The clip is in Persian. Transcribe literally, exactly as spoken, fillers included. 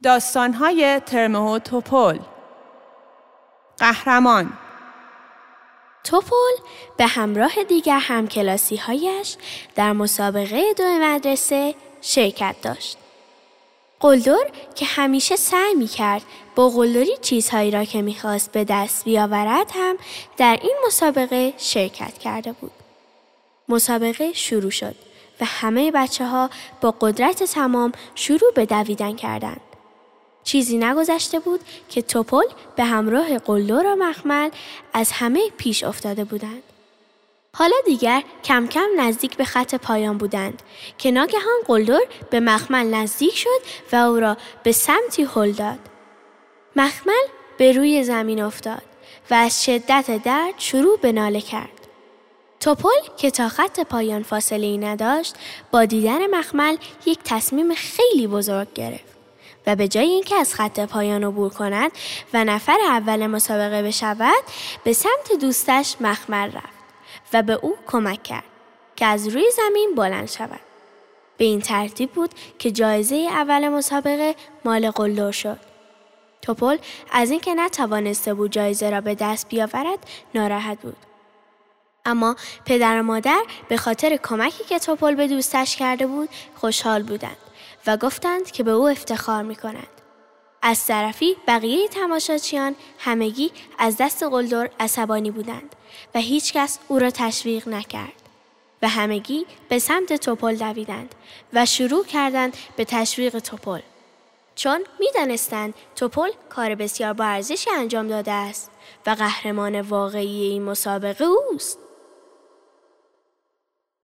داستان‌های ترمه و توپل. قهرمان توپل به همراه دیگر همکلاسی‌هایش در مسابقه دو مدرسه شرکت داشت. قلدر که همیشه سعی می‌کرد با قلدری چیزهایی را که می‌خواست به دست بیاورد هم در این مسابقه شرکت کرده بود. مسابقه شروع شد و همه بچه‌ها با قدرت تمام شروع به دویدن کردند. چیزی نگذشته بود که توپل به همراه قلدر و مخمل از همه پیش افتاده بودند. حالا دیگر کم کم نزدیک به خط پایان بودند که ناگهان قلدر به مخمل نزدیک شد و او را به سمتی هل داد. مخمل به روی زمین افتاد و از شدت درد شروع به ناله کرد. توپل که تا خط پایان فاصله‌ای نداشت با دیدن مخمل یک تصمیم خیلی بزرگ گرفت و به جای اینکه از خط پایان عبور کند و نفر اول مسابقه بشود به سمت دوستش مخمل رفت و به او کمک کرد که از روی زمین بلند شود. به این ترتیب بود که جایزه اول مسابقه مال قلدر شد. توپل از اینکه نتوانسته بود جایزه را به دست بیاورد ناراحت بود. اما پدر و مادر به خاطر کمکی که توپل به دوستش کرده بود خوشحال بودند و گفتند که به او افتخار می‌کنند. از طرفی بقیه تماشاچیان همگی از دست قلدر عصبانی بودند و هیچ کس او را تشویق نکرد و همگی به سمت توپل دویدند و شروع کردند به تشویق توپل، چون می‌دانستند توپل کار بسیار با ارزشی انجام داده است و قهرمان واقعی این مسابقه اوست.